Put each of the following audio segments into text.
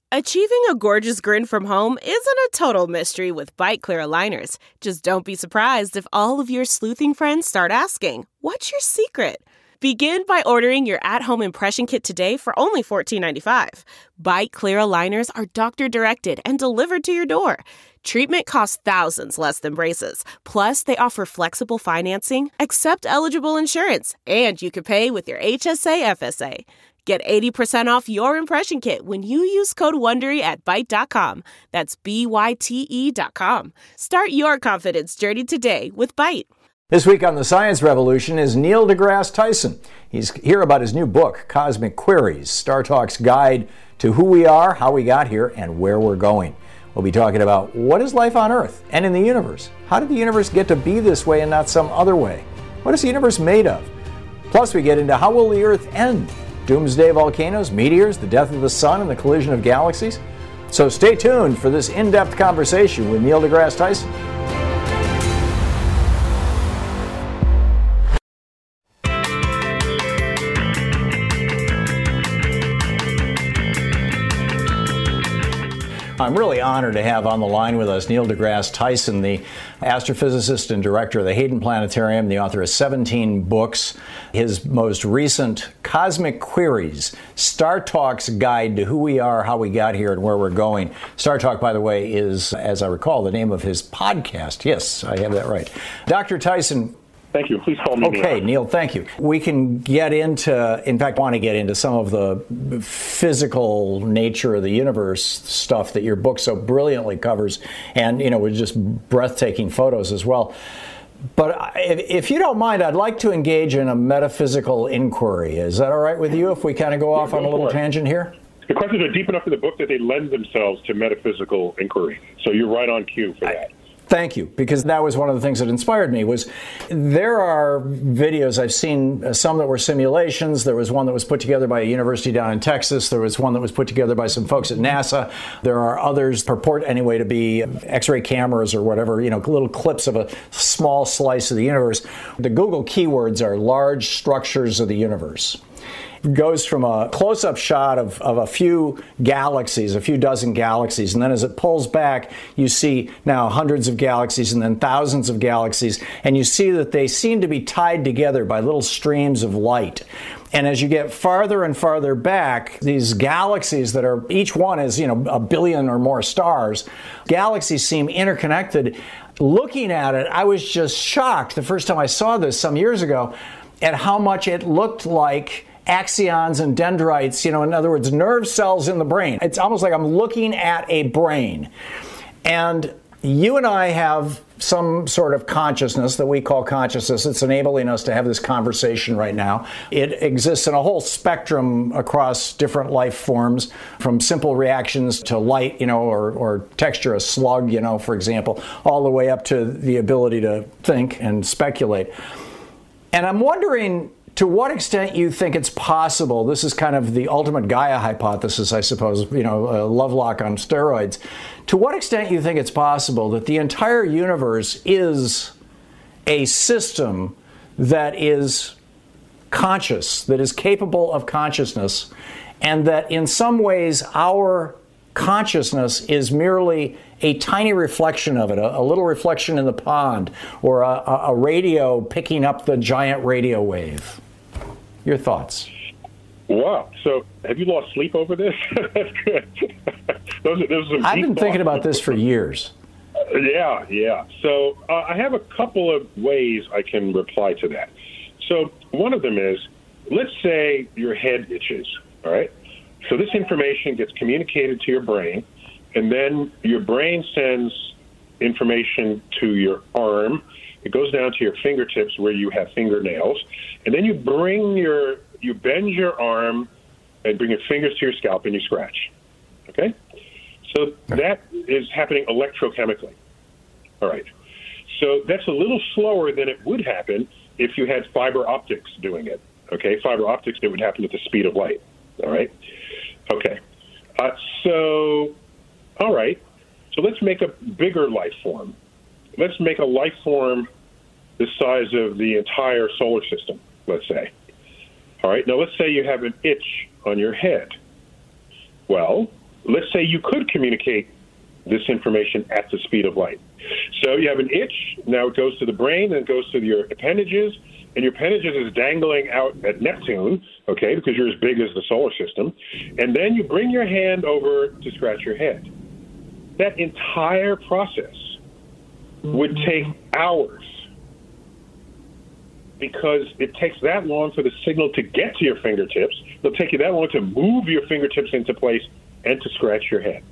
Achieving a gorgeous grin from home isn't a total mystery with Byte Clear aligners. Just don't be surprised if all of your sleuthing friends start asking, "What's your secret?" Begin by ordering your at-home impression kit today for only $14.95. Byte Clear aligners are doctor-directed and delivered to your door. Treatment costs thousands less than braces. Plus, they offer flexible financing, accept eligible insurance, and you can pay with your HSA FSA. Get 80% off your impression kit when you use code WONDERY at Byte.com. That's BYTE.com. Start your confidence journey today with Byte. This week on The Science Revolution is Neil deGrasse Tyson. He's here about his new book, Cosmic Queries, StarTalk's guide to who we are, how we got here, and where we're going. We'll be talking about what is life on Earth and in the universe? How did the universe get to be this way and not some other way? What is the universe made of? Plus, we get into how will the Earth end? Doomsday volcanoes, meteors, the death of the sun, and the collision of galaxies? So stay tuned for this in-depth conversation with Neil deGrasse Tyson. I'm really honored to have on the line with us Neil deGrasse Tyson, the astrophysicist and director of the Hayden Planetarium, the author of 17 books. His most recent, Cosmic Queries, StarTalk's guide to who we are, how we got here, and where we're going. StarTalk, by the way, is, as I recall, the name of his podcast. Yes, I have that right. Dr. Tyson. Thank you. Please call me Neil. Okay, Neil, thank you. We can get into, in fact, want to get into some of the physical nature of the universe stuff that your book so brilliantly covers, and, with just breathtaking photos as well. But if you don't mind, I'd like to engage in a metaphysical inquiry. Is that all right with you if we kind of go off on a little tangent here? The questions are deep enough in the book that they lend themselves to metaphysical inquiry. So you're right on cue for that. Thank you, because that was one of the things that inspired me. Was there are videos I've seen, some that were simulations. There was one that was put together by a university down in Texas. There was one that was put together by some folks at NASA. There are others purport anyway to be X-ray cameras or whatever, little clips of a small slice of the universe. The Google keywords are large structures of the universe. Goes from a close-up shot of a few galaxies, a few dozen galaxies, and then as it pulls back, you see now hundreds of galaxies and then thousands of galaxies, and you see that they seem to be tied together by little streams of light. And as you get farther and farther back, these galaxies that are, each one is, a billion or more stars, galaxies seem interconnected. Looking at it, I was just shocked the first time I saw this some years ago at how much it looked like axons and dendrites, in other words, nerve cells in the brain. It's almost like I'm looking at a brain. And you and I have some sort of consciousness that we call consciousness. It's enabling us to have this conversation right now. It exists in a whole spectrum across different life forms, from simple reactions to light, or texture, a slug, for example, all the way up to the ability to think and speculate. And I'm wondering, to what extent you think it's possible, this is kind of the ultimate Gaia hypothesis, I suppose, Lovelock on steroids. To what extent you think it's possible that the entire universe is a system that is conscious, that is capable of consciousness, and that in some ways our consciousness is merely a tiny reflection of it, a little reflection in the pond, or a radio picking up the giant radio wave? Your thoughts? Wow. So have you lost sleep over this? That's good. those are some I've been thinking about this for years. Yeah. So I have a couple of ways I can reply to that. So one of them is, let's say your head itches, all right? So this information gets communicated to your brain, and then your brain sends information to your arm. It goes down to your fingertips where you have fingernails, and then you bend your arm and bring your fingers to your scalp and you scratch. Okay? So that is happening electrochemically. All right. So that's a little slower than it would happen if you had fiber optics doing it. Okay? Fiber optics, it would happen at the speed of light. All right? Okay. All right. So let's make a bigger life form. Let's make a life form the size of the entire solar system, let's say. All right, now let's say you have an itch on your head. Well, let's say you could communicate this information at the speed of light. So you have an itch, now it goes to the brain, then it goes to your appendages, and your appendages is dangling out at Neptune, okay, because you're as big as the solar system, and then you bring your hand over to scratch your head. That entire process would take hours because it takes that long for the signal to get to your fingertips. It'll take you that long to move your fingertips into place and to scratch your head.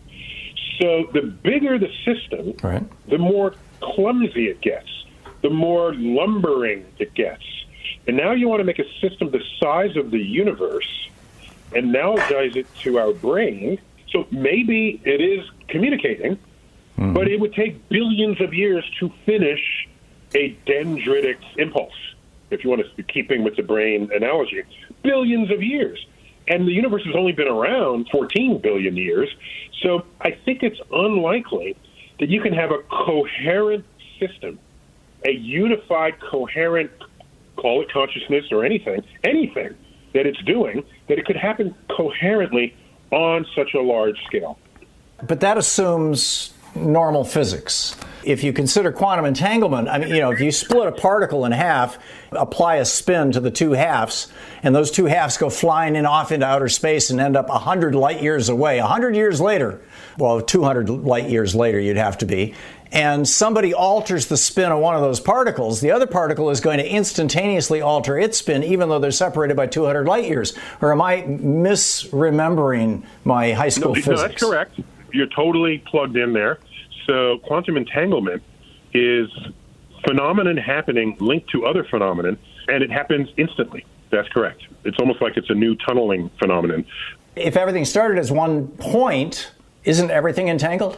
So the bigger the system, right, the more clumsy it gets, the more lumbering it gets. And now you want to make a system the size of the universe and analogize it to our brain. So maybe it is communicating, but it would take billions of years to finish a dendritic impulse, if you want to keeping with the brain analogy. Billions of years. And the universe has only been around 14 billion years. So I think it's unlikely that you can have a coherent system, a unified, coherent, call it consciousness or anything that it's doing, that it could happen coherently on such a large scale. But that assumes normal physics. If you consider quantum entanglement, I mean, if you split a particle in half, apply a spin to the two halves, and those two halves go flying off into outer space and end up 100 light years away. 100 years later, well, 200 light years later you'd have to be, and somebody alters the spin of one of those particles, the other particle is going to instantaneously alter its spin even though they're separated by 200 light years. Or am I misremembering my high school physics? No, that's correct. You're totally plugged in there. So quantum entanglement is phenomenon happening linked to other phenomenon, and it happens instantly. That's correct. It's almost like it's a new tunneling phenomenon. If everything started as one point, isn't everything entangled?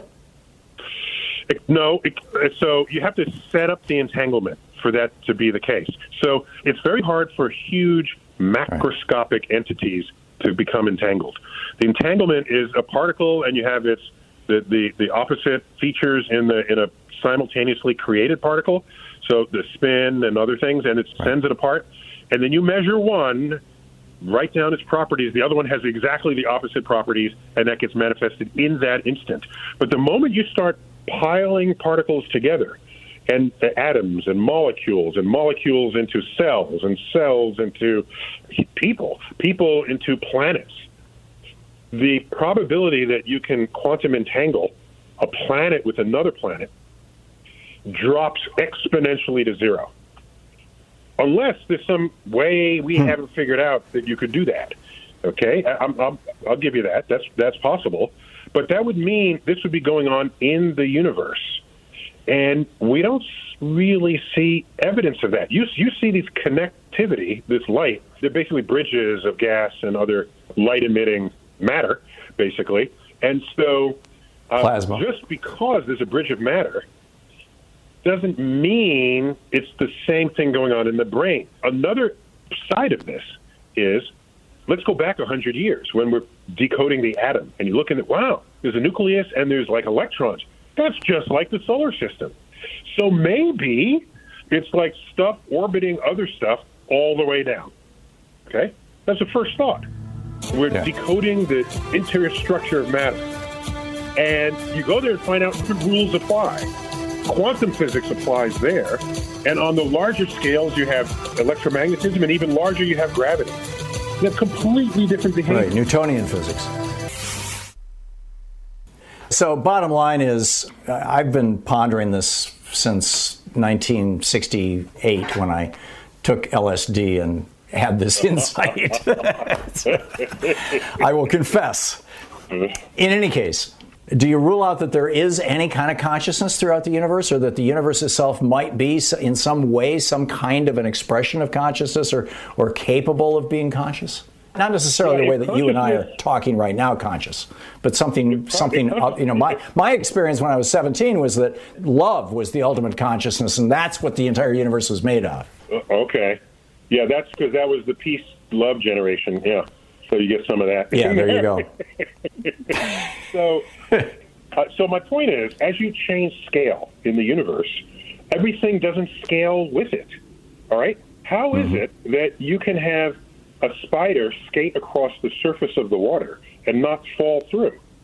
No. So you have to set up the entanglement for that to be the case. So it's very hard for huge macroscopic entities to become entangled. The entanglement is a particle, and you have the opposite features in a simultaneously created particle, so the spin and other things, and it sends it apart. And then you measure one, write down its properties. The other one has exactly the opposite properties, and that gets manifested in that instant. But the moment you start piling particles together, and atoms and molecules into cells, and cells into people into planets, the probability that you can quantum entangle a planet with another planet drops exponentially to zero. Unless there's some way we haven't figured out that you could do that. Okay? I'll give you that. That's possible. But that would mean this would be going on in the universe. And we don't really see evidence of that. You see these connectivity, this light, they're basically bridges of gas and other light-emitting matter, basically. And so plasma. Just because there's a bridge of matter doesn't mean it's the same thing going on in the brain. Another side of this is, let's go back 100 years when we're decoding the atom, and you look at it, wow, there's a nucleus and there's like electrons. That's just like the solar system. So maybe it's like stuff orbiting other stuff all the way down. Okay? That's the first thought. We're decoding the interior structure of matter. And you go there and find out what rules apply. Quantum physics applies there. And on the larger scales, you have electromagnetism, and even larger, you have gravity. They have completely different behavior. Right, Newtonian physics. So bottom line is, I've been pondering this since 1968 when I took LSD and had this insight. I will confess. In any case, do you rule out that there is any kind of consciousness throughout the universe, or that the universe itself might be in some way some kind of an expression of consciousness, or capable of being conscious? Not necessarily the way that you and I are talking right now, conscious, but something. My experience when I was 17 was that love was the ultimate consciousness, and that's what the entire universe was made of. Okay, yeah, that's because that was the peace love generation. Yeah, so you get some of that. Yeah, there you go. So my point is, as you change scale in the universe, everything doesn't scale with it. All right, how is it that you can have a spider skate across the surface of the water and not fall through?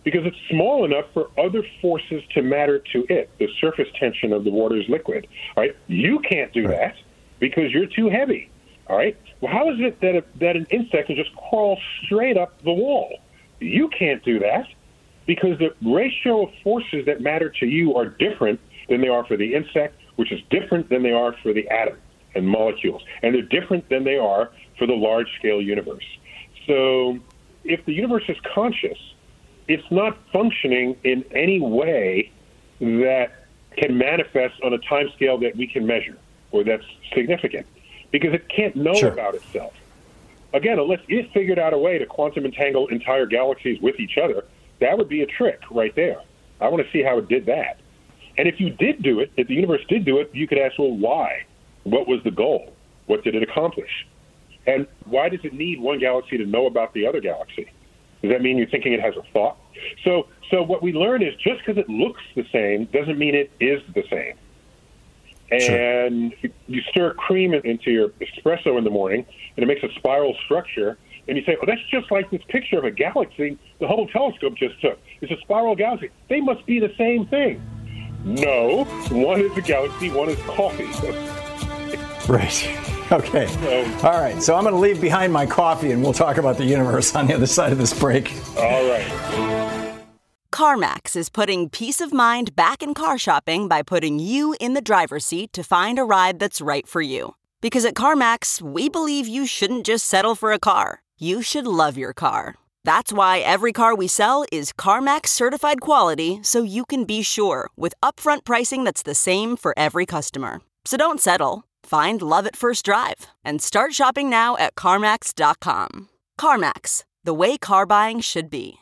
because it's small enough for other forces to matter to it. The surface tension of the water is liquid. All right, you can't do that because you're too heavy. All right, well, how is it that an insect can just crawl straight up the wall? You can't do that because the ratio of forces that matter to you are different than they are for the insect, which is different than they are for the atom and molecules, and they're different than they are for the large-scale universe. So if the universe is conscious, it's not functioning in any way that can manifest on a time scale that we can measure or that's significant, because it can't know about itself. Again, unless it figured out a way to quantum entangle entire galaxies with each other, that would be a trick right there. I want to see how it did that. And if you did do it, if the universe did do it, you could ask, well, why? What was the goal? What did it accomplish? And why does it need one galaxy to know about the other galaxy? Does that mean you're thinking it has a thought? So what we learn is just because it looks the same doesn't mean it is the same. And you stir cream into your espresso in the morning, and it makes a spiral structure, and you say, oh, that's just like this picture of a galaxy the Hubble telescope just took. It's a spiral galaxy. They must be the same thing. No, one is a galaxy, one is coffee. Right. Okay. All right. So I'm going to leave behind my coffee, and we'll talk about the universe on the other side of this break. All right. CarMax is putting peace of mind back in car shopping by putting you in the driver's seat to find a ride that's right for you. Because at CarMax, we believe you shouldn't just settle for a car. You should love your car. That's why every car we sell is CarMax certified quality, so you can be sure with upfront pricing that's the same for every customer. So don't settle. Find love at first drive and start shopping now at CarMax.com. CarMax, the way car buying should be.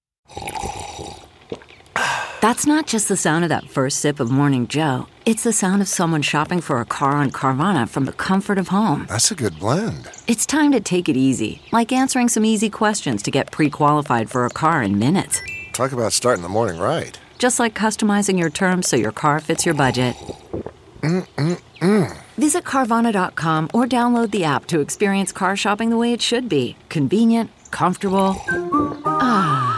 That's not just the sound of that first sip of Morning Joe. It's the sound of someone shopping for a car on Carvana from the comfort of home. That's a good blend. It's time to take it easy, like answering some easy questions to get pre-qualified for a car in minutes. Talk about starting the morning right. Just like customizing your terms so your car fits your budget. Visit Carvana.com or download the app to experience car shopping the way it should be. Convenient, comfortable. Ah.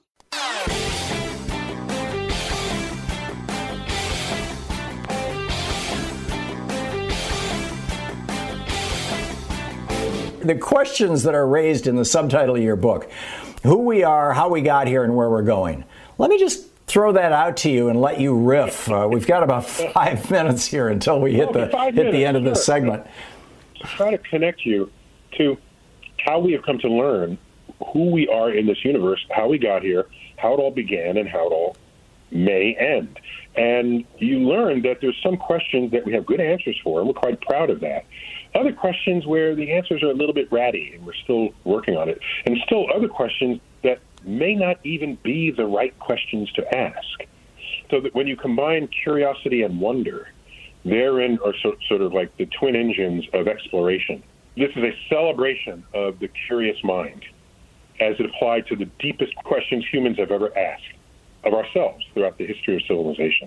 The questions that are raised in the subtitle of your book, who we are, how we got here, and where we're going. Let me just throw that out to you and let you riff. We've got about 5 minutes here until we hit the end of this segment. Try to connect you to how we have come to learn who we are in this universe, how we got here, how it all began, and how it all may end. And you learn that there's some questions that we have good answers for, and we're quite proud of that. Other questions where the answers are a little bit ratty, and we're still working on it. And still other questions that may not even be the right questions to ask. So that when you combine curiosity and wonder, therein are sort of like the twin engines of exploration. This is a celebration of the curious mind as it applied to the deepest questions humans have ever asked of ourselves throughout the history of civilization.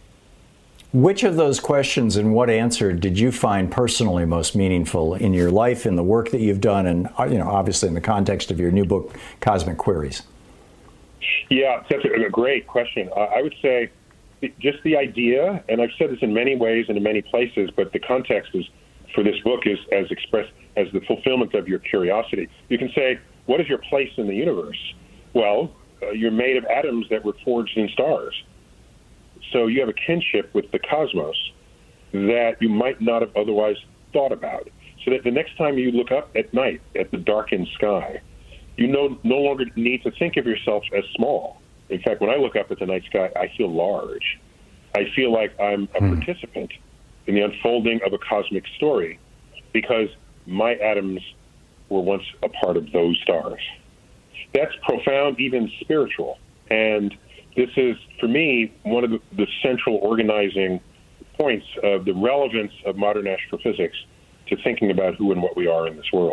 Which of those questions and what answer did you find personally most meaningful in your life, in the work that you've done, and obviously in the context of your new book, Cosmic Queries? Yeah, that's a great question. I would say just the idea, and I've said this in many ways and in many places, but the context is for this book is as expressed as the fulfillment of your curiosity. You can say, what is your place in the universe? Well, you're made of atoms that were forged in stars. So you have a kinship with the cosmos that you might not have otherwise thought about. So that the next time you look up at night at the darkened sky, you no longer need to think of yourself as small. In fact, when I look up at the night sky, I feel large. I feel like I'm a participant in the unfolding of a cosmic story because my atoms were once a part of those stars. That's profound, even spiritual. And this is, for me, one of the central organizing points of the relevance of modern astrophysics to thinking about who and what we are in this world.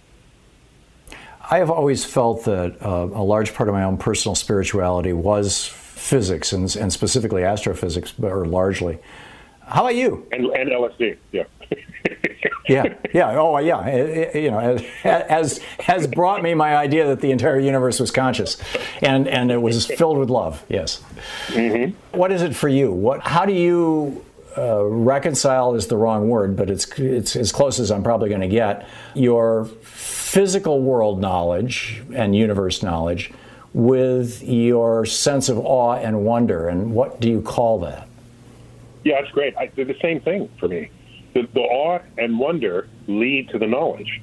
I have always felt that a large part of my own personal spirituality was physics, and specifically astrophysics, or largely. How about you? And LSD, yeah. Yeah. Oh, yeah. You know, has brought me my idea that the entire universe was conscious, and it was filled with love. Yes. Mm-hmm. What is it for you? How do you reconcile is the wrong word, but it's as close as I'm probably going to get, your physical world knowledge and universe knowledge with your sense of awe and wonder, and what do you call that? Yeah, it's great. They're the same thing for me. The awe and wonder lead to the knowledge,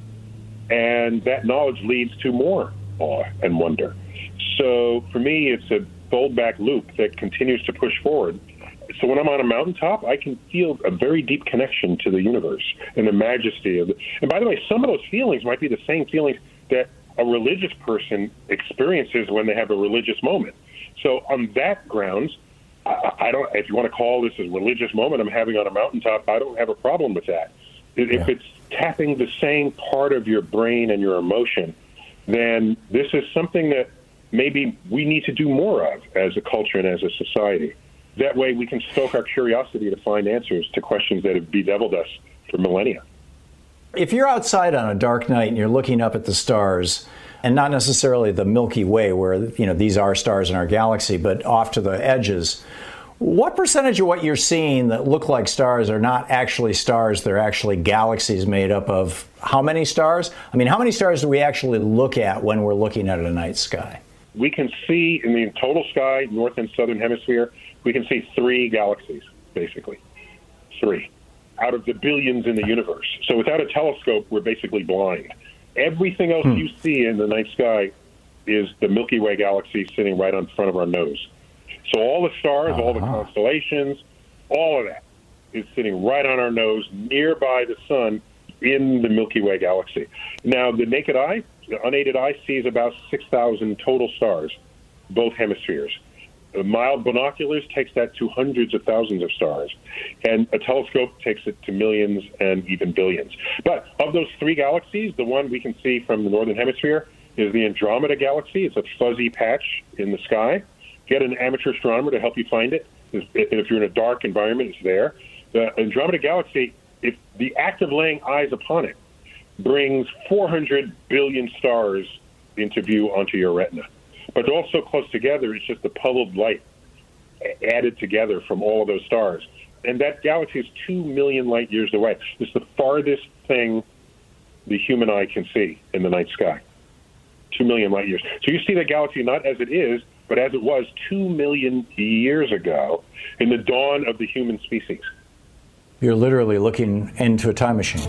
and that knowledge leads to more awe and wonder. So for me, it's a fold-back loop that continues to push forward. So when I'm on a mountaintop, I can feel a very deep connection to the universe and the majesty of it. And by the way, some of those feelings might be the same feelings that a religious person experiences when they have a religious moment. So on that grounds, I don't, if you want to call this a religious moment I'm having on a mountaintop, I don't have a problem with that. If it's tapping the same part of your brain and your emotion, then this is something that maybe we need to do more of as a culture and as a society. That way we can stoke our curiosity to find answers to questions that have bedeviled us for millennia. If you're outside on a dark night and you're looking up at the stars, and not necessarily the Milky Way where, you know, these are stars in our galaxy, but off to the edges, what percentage of what you're seeing that look like stars are not actually stars, they're actually galaxies made up of how many stars? I mean, how many stars do we actually look at when we're looking at a night sky? We can see in the total sky, north and southern hemisphere, we can see 3 galaxies, basically. 3 out of the billions in the universe. So without a telescope, we're basically blind. Everything else you see in the night sky is the Milky Way galaxy sitting right in front of our nose. So all the stars, all the constellations, all of that is sitting right on our nose, nearby the sun in the Milky Way galaxy. Now, the naked eye, the unaided eye, sees about 6,000 total stars, both hemispheres. Mild binoculars takes that to hundreds of thousands of stars, and a telescope takes it to millions and even billions. But of those 3 galaxies, the one we can see from the northern hemisphere is the Andromeda galaxy. It's a fuzzy patch in the sky. Get an amateur astronomer to help you find it. If you're in a dark environment, it's there. The Andromeda galaxy, if the act of laying eyes upon it, brings 400 billion stars into view onto your retina. But they're all so close together, it's just a puddled light added together from all of those stars. And that galaxy is 2 million light years away. It's the farthest thing the human eye can see in the night sky. 2 million light years. So you see the galaxy not as it is, but as it was 2 million years ago in the dawn of the human species. You're literally looking into a time machine.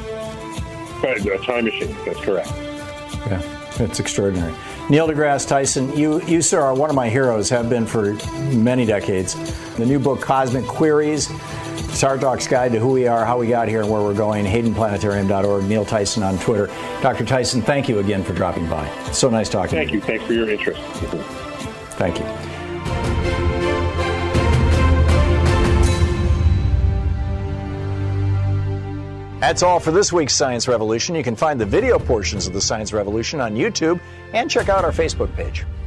A time machine, that's correct. Yeah, it's extraordinary. Neil deGrasse Tyson, you, sir, are one of my heroes, have been for many decades. The new book, Cosmic Queries, Star Talk's Guide to Who We Are, How We Got Here, and Where We're Going, HaydenPlanetarium.org, Neil Tyson on Twitter. Dr. Tyson, thank you again for dropping by. It's so nice talking to you. Thank you. Thanks for your interest. Thank you. That's all for this week's Science Revolution. You can find the video portions of the Science Revolution on YouTube and check out our Facebook page.